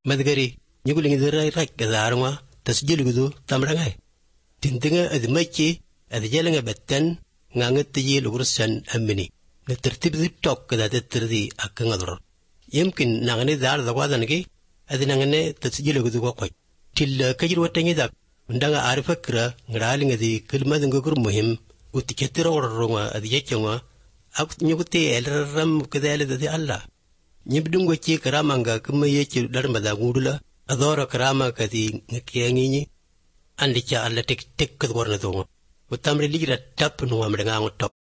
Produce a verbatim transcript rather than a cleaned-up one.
madgari nyuguling dira rak gadarwa tasjilgudu tamrangai tintinga admachi adjalinga battan ngangat tiyi lugursan amini نترتيب ذي توك كذا تتردي أكن غدر يمكن نغني دار ذوادنكي أذ نغني تسجيل غدو قوي تل كجر وتني ذاك عندنا عارفة كرا غرالين ذي كلمة ذنكر مهم وتكتر ورروا أذ يجمع أكت نيوتي الرم كذا لذي الله نبدون وجه كرامانغا كم يجي دار مذاقولا أذور كراما كذي نكيانيني عندك الله تك تك كذورنا ذوما وتامر ليجرا تاب نوام رعاو توك